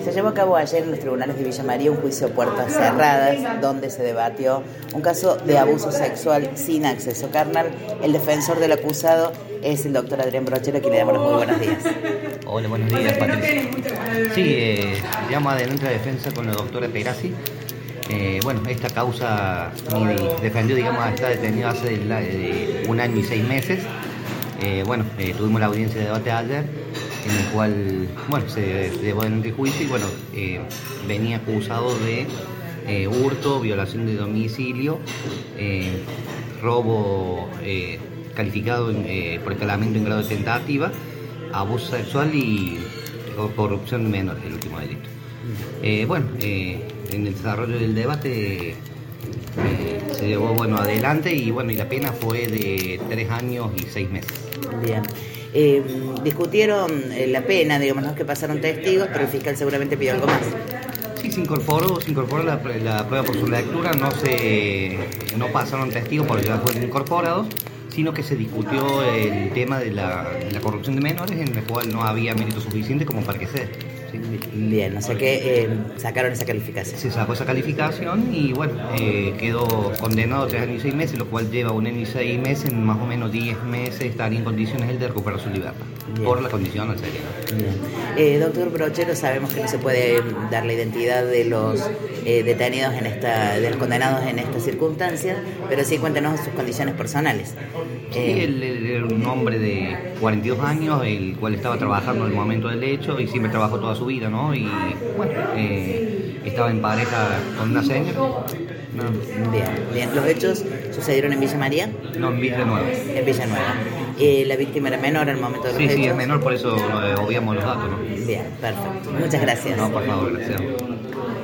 Se llevó a cabo ayer en los tribunales de Villa María un juicio a puertas cerradas donde se debatió un caso de abuso sexual sin acceso carnal. El defensor del acusado es el doctor Adrián Brochero, a quien le damos los muy buenos días. Hola, buenos días, Patricia. Sí, llamo adelante la defensa con la doctora Perazzi. Esta causa defendió, está detenido hace un año y 6 meses. Tuvimos la audiencia de debate ayer, en el cual, se llevó adelante el juicio y, venía acusado de hurto, violación de domicilio, robo calificado por escalamiento en grado de tentativa, abuso sexual y corrupción de menores, el último delito. En el desarrollo del debate se llevó adelante y la pena fue de 3 años y 6 meses. Bien. Discutieron la pena, no es que pasaron testigos, pero el fiscal seguramente pidió algo más. Sí, se incorporó la prueba por su lectura, no pasaron testigos porque ya fueron incorporados, sino que se discutió el tema de la corrupción de menores, en el cual no había mérito suficiente como para que se dé. ¿Sí? Bien, o sea que sacaron esa calificación. Se sacó esa calificación y quedó condenado a 3 años y 6 meses, lo cual lleva 1 año y 6 meses, en más o menos 10 meses estaría en condiciones él de recuperar su libertad. Bien. Por la condición al serio. Bien. Doctor Brochero, sabemos que no se puede dar la identidad de los detenidos de los condenados en esta circunstancia, pero sí cuéntenos sus condiciones personales. Sí, él era un hombre de 42 años, el cual estaba trabajando en el momento del hecho y siempre trabajó toda su vida, ¿no? Y estaba en pareja con una señora. Bien. ¿Los hechos sucedieron en Villa María? No, en Villa Nueva. En Villa Nueva. ¿La víctima era menor al momento de los hechos? Sí, es menor, por eso obviamos los datos, ¿no? Bien, perfecto. Muchas gracias. No, por favor, gracias.